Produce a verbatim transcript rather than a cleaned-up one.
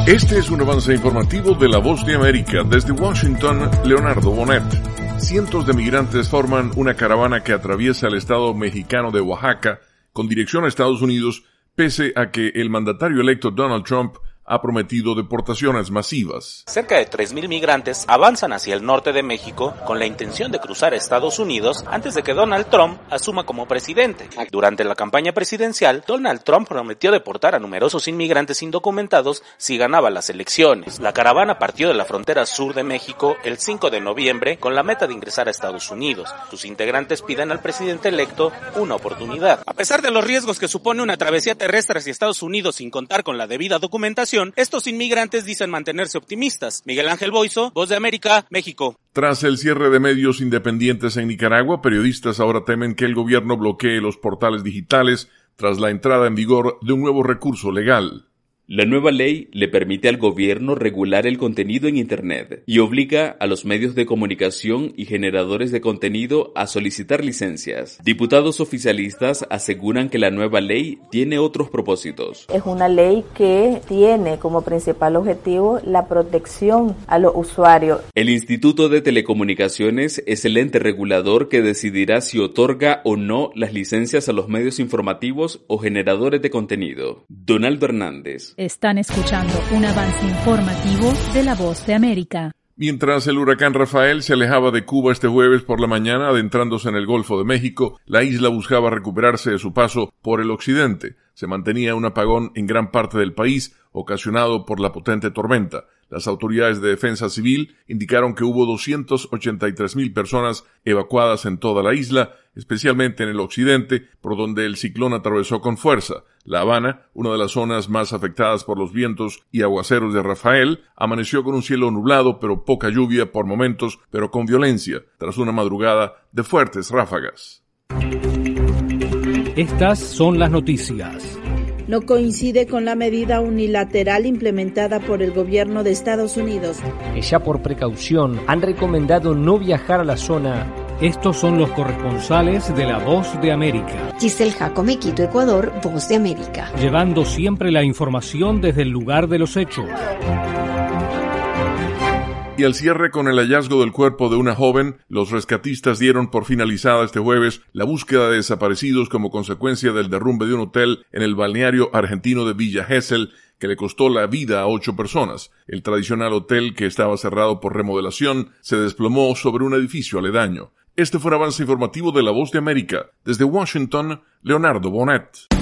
Este es un avance informativo de La Voz de América. Desde Washington, Leonardo Bonet. Cientos de migrantes forman una caravana que atraviesa el estado mexicano de Oaxaca con dirección a Estados Unidos, pese a que el mandatario electo Donald Trump ha prometido deportaciones masivas. Cerca de tres mil migrantes avanzan hacia el norte de México con la intención de cruzar a Estados Unidos antes de que Donald Trump asuma como presidente. Durante la campaña presidencial, Donald Trump prometió deportar a numerosos inmigrantes indocumentados si ganaba las elecciones. La caravana partió de la frontera sur de México el cinco de noviembre con la meta de ingresar a Estados Unidos. Sus integrantes piden al presidente electo una oportunidad. A pesar de los riesgos que supone una travesía terrestre hacia Estados Unidos sin contar con la debida documentación, estos inmigrantes dicen mantenerse optimistas. Miguel Ángel Boiso, Voz de América, México. Tras el cierre de medios independientes en Nicaragua, periodistas ahora temen que el gobierno bloquee los portales digitales tras la entrada en vigor de un nuevo recurso legal. La nueva ley le permite al gobierno regular el contenido en Internet y obliga a los medios de comunicación y generadores de contenido a solicitar licencias. Diputados oficialistas aseguran que la nueva ley tiene otros propósitos. Es una ley que tiene como principal objetivo la protección a los usuarios. El Instituto de Telecomunicaciones es el ente regulador que decidirá si otorga o no las licencias a los medios informativos o generadores de contenido. Donaldo Hernández. Están escuchando un avance informativo de La Voz de América. Mientras el huracán Rafael se alejaba de Cuba este jueves por la mañana, adentrándose en el Golfo de México, la isla buscaba recuperarse de su paso por el occidente. Se mantenía un apagón en gran parte del país, ocasionado por la potente tormenta. Las autoridades de defensa civil indicaron que hubo doscientas ochenta y tres mil personas evacuadas en toda la isla, especialmente en el occidente, por donde el ciclón atravesó con fuerza. La Habana, una de las zonas más afectadas por los vientos y aguaceros de Rafael, amaneció con un cielo nublado, pero poca lluvia por momentos, pero con violencia, tras una madrugada de fuertes ráfagas. Estas son las noticias. No coincide con la medida unilateral implementada por el gobierno de Estados Unidos. Que ya por precaución han recomendado no viajar a la zona. Estos son los corresponsales de La Voz de América. Giselle Jacome, Quito, Ecuador, Voz de América. Llevando siempre la información desde el lugar de los hechos. Y al cierre con el hallazgo del cuerpo de una joven, los rescatistas dieron por finalizada este jueves la búsqueda de desaparecidos como consecuencia del derrumbe de un hotel en el balneario argentino de Villa Gesell, que le costó la vida a ocho personas. El tradicional hotel, que estaba cerrado por remodelación, se desplomó sobre un edificio aledaño. Este fue un avance informativo de La Voz de América. Desde Washington, Leonardo Bonet.